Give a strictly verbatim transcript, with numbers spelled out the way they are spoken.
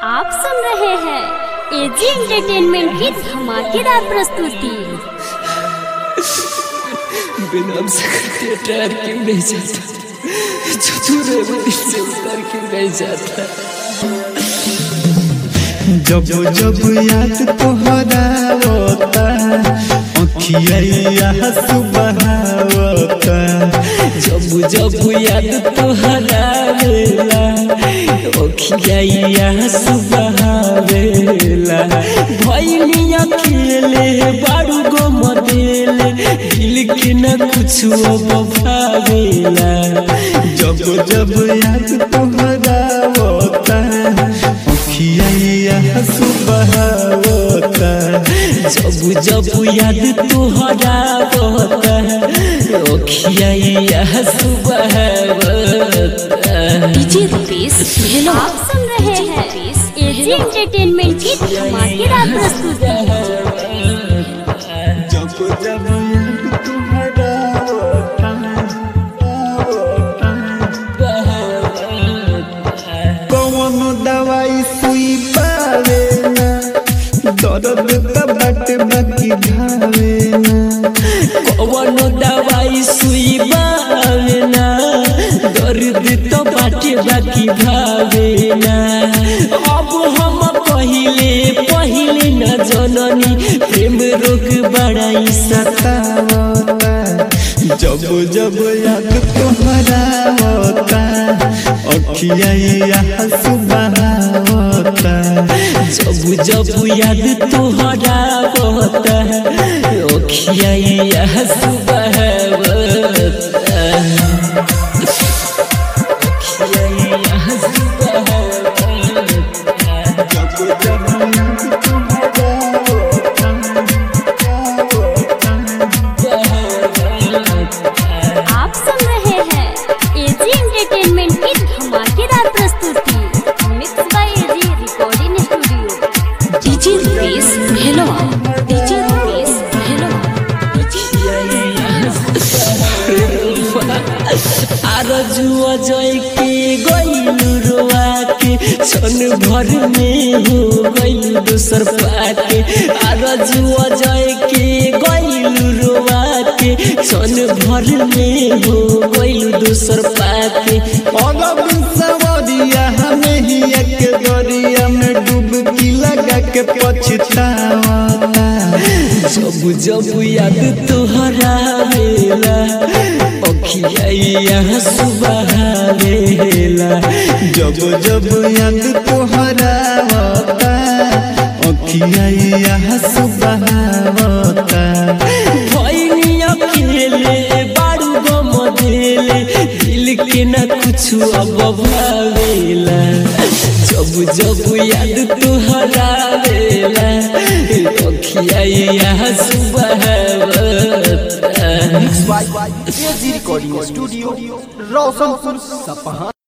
आप सुन रहे हैं एजी एंटरटेनमेंट की धमाकेदार प्रस्तुति। बिना सकते टायर क्यों नहीं जाता, चतुरे दिल से उतर क्यों नहीं जाता। जब जब याद तोहरा होता अखिया सुबह होता, जब जब याद तोहरा वेला अखिया सुबह वेला। भइनी अकेले बारू गो मदेले, दिल के न कुछ भावेला। जब जब याद तोहरा होता अखिया सुबह होता, जब जब याद तोहरा होता अखिया सुबह होता। डीजे रुपेश, आप सुन रहे हैं एजी एंटरटेनमेंट की धमाकेदार प्रस्तुति। जब जब याद तोहरा होता कौन दवाई सुई पावे ना, दर्द तबट बाकी भावे ना। कौन दवाई सुई बावे ना, दर्द तो बाटे बाकी भावे ना। अब हम पहिले पहिले न जननी प्रेम रोग बड़ाई सतावता। जब जब याद तोहरा होता अखिया सुबह होता, जब जब याद तोहरा होता अखिया सुबह होता। अखिया सुबह होता। जब जब याद तोहरा होता आप सुन रहे हैं एजी एंटरटेनमेंट की धमाकेदार प्रस्तुति। Mix by AG recording studio. DJ Rupesh, hello DJ Rupesh, hello आरजुआ जय के गइलू रोआ के, क्षण भर में हो गइलू दोसर पाके। आरजुआ जय के गइलू रोआ के, क्षण भर में हो गइलू दोसर पाके। अगब सवरिया हमें ही एक दरिया में डुबकी लगा के पछतावता। जब जब याद तोहरा वेला अखिया सुबह वेला। जब जब याद तोहरा होता अखिया सुबह होता। भइनी अकेले बारू गो मदेले, दिल के न कुछ अब भावेला। जब जब याद तोहरा वेला अखिया सुबह होता। एजी रिकॉर्डिंग स्टूडियो रोशनपुर सपहा।